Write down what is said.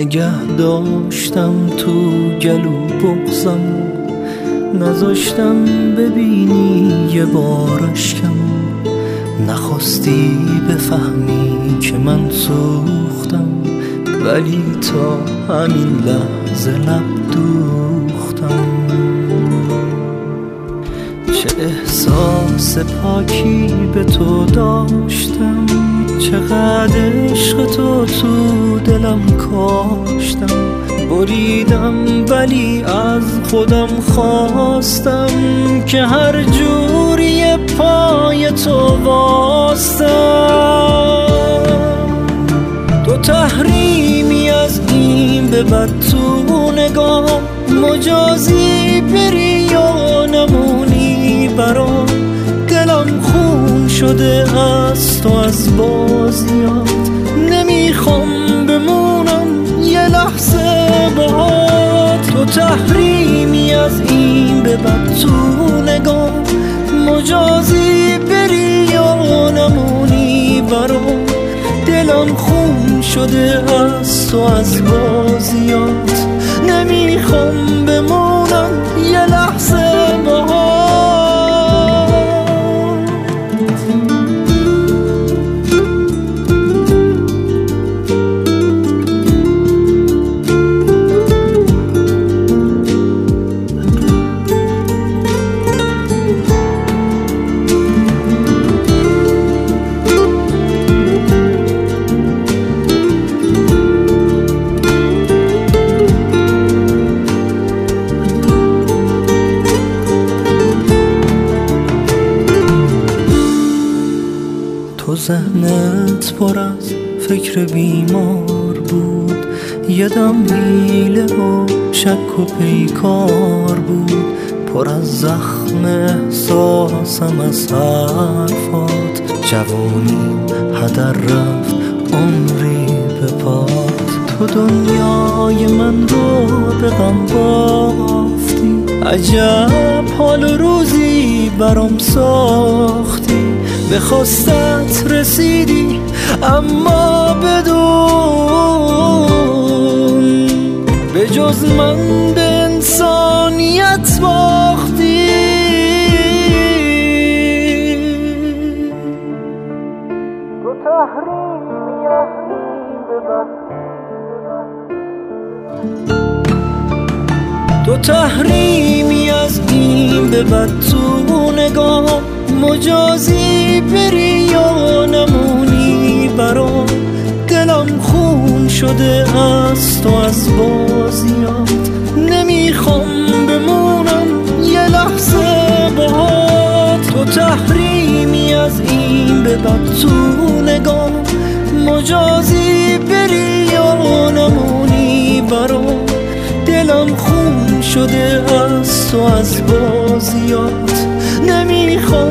نگه داشتم تو گلو بغزم، نذاشتم ببینی یه بار اشکم، نخواستی بفهمی که من سوختم، ولی تا همین لحظه لب دوختم. چه احساس پاکی به تو داشتم، چقدر عشق تو دلم کاشتم، بریدم ولی از خودم خواستم که هر جوری پای تو واستم. تو تحریمی از این به بعد تو نگاه، مجازی بری یا نمونی برام، دلم خون شده از تو از بازیات، نمیخوام بمونم یه لحظه باهات. تو تحریمی از این به بعد تو نگاه، مجازی بری یا نمونی برام، دلم خون شده از تو از بازیات، نمیخوام بمونم یه لحظه باهات. تو ذهنت پر از فکر بیمار بود، یه دم حیله و شک و پیکار بود، پر از زخم احساسم از حرفات، جوانی هدر رفت عمری به پات. تو دنیای من رو به غم بافتی، عجب حال و روزی برام ساختی، به خواستت رسیدی اما بدون، به جز من به انسانیت باختی. تو تحریمی از این به بعد، تو تحریمی از این به بعد تو نگاه، مجازی بری یا نمونی برام، دلم خون شده از تو از بازیات، نمیخوام بمونم یه لحظه باهات. تو تحریمی از این به بعد تو نگاه، مجازی بری یا نمونی برام، دلم خون شده از تو از بازیات، نمیخوام